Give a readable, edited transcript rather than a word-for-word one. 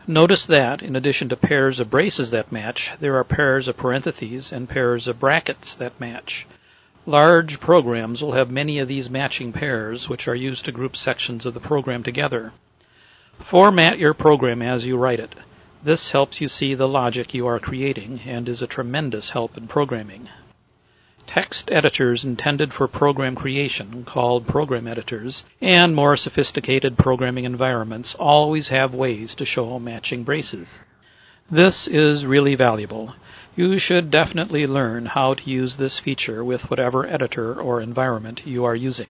Notice that, in addition to pairs of braces that match, there are pairs of parentheses and pairs of brackets that match. Large programs will have many of these matching pairs, which are used to group sections of the program together. Format your program as you write it. This helps you see the logic you are creating and is a tremendous help in programming. Text editors intended for program creation, called program editors, and more sophisticated programming environments always have ways to show matching braces. This is really valuable. You should definitely learn how to use this feature with whatever editor or environment you are using.